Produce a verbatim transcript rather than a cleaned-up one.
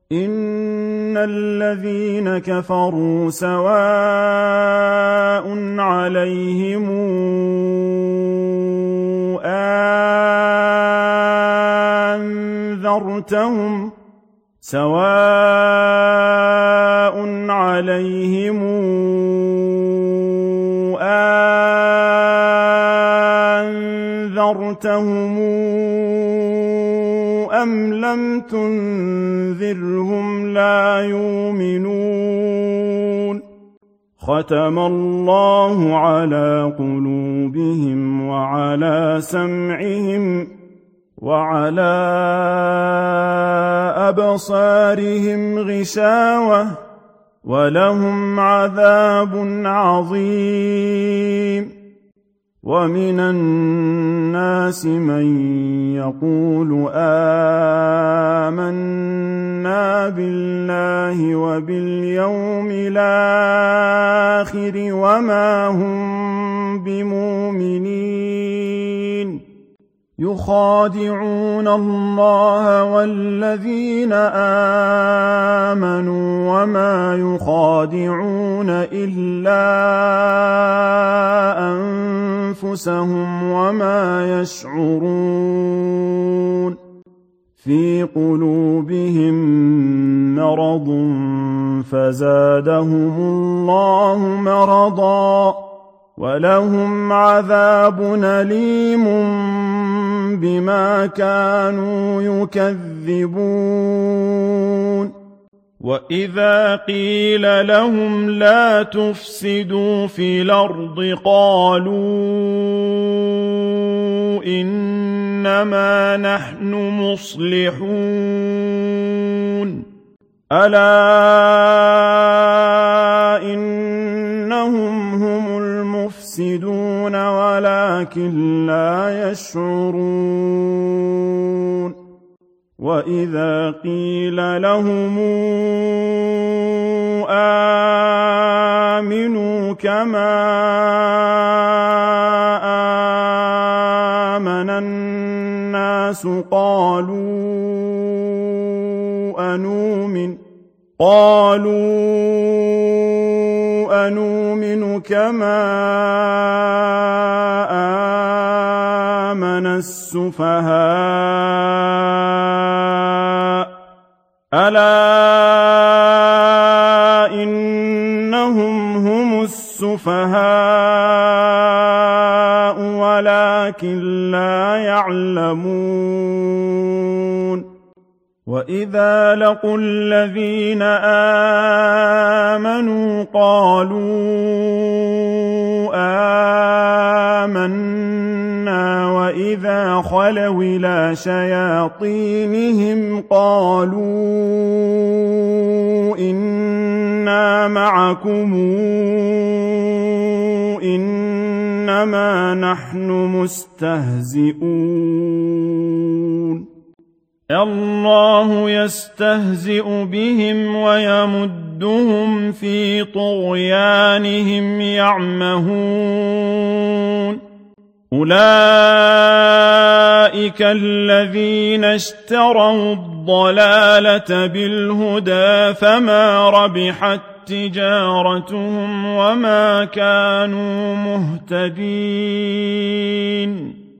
إن الذين كفروا سواء عليهم أنذرتهم سواء عليهم أنذرتهم أم لم تنذرهم لا يؤمنون ختم الله على قلوبهم وعلى سمعهم وعلى أبصارهم غشاوة ولهم عذاب عظيم ومن الناس من يقول آمنا بالله وباليوم الآخر وما هم بمؤمنين يخادعون الله والذين آمنوا وما يخادعون إلا أنفسهم وما يشعرون في قلوبهم مرض فزادهم الله مرضا ولهم عذاب أليم بما كانوا يكذبون وإذا قيل لهم لا تفسدوا في الأرض قالوا إنما نحن مصلحون ألا إنهم هم المفسدون ولكن لا يشعرون وإذا قيل لهم آمنوا كما آمن الناس قالوا أنؤمن قالوا أنؤمن كما آمن السفهاء ألا إنهم هم السفهاء ولكن لا يعلمون وإذا لقوا الذين آمنوا قالوا آمنا وإذا خلوا إلى شياطينهم قالوا إنا معكم إنما نحن مستهزئون الله يستهزئ بهم ويمدهم في طغيانهم يعمهون أولئك الذين اشتروا الضلالة بالهدى فما ربحت تجارتهم وما كانوا مهتدين